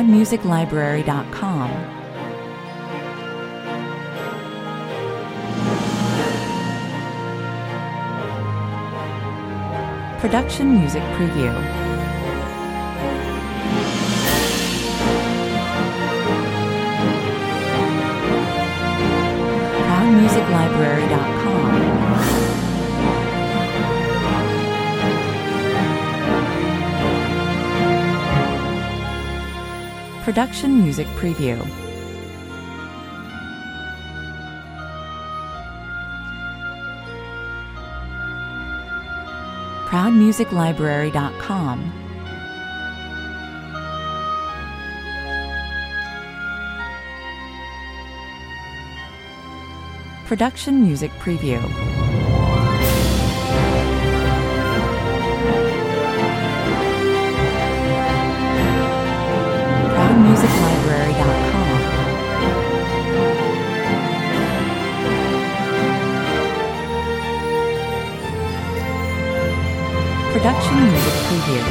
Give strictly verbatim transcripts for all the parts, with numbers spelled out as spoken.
proud music library dot com. Production Music Preview. proud music library dot com. Production Music Preview. proud music library dot com. Production Music Preview. proud music library dot com. Production Music Preview.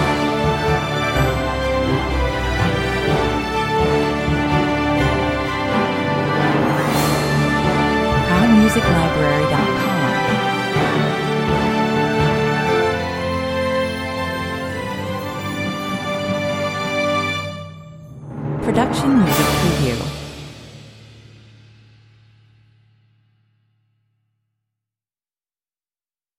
proud music library dot com. Production Music Preview.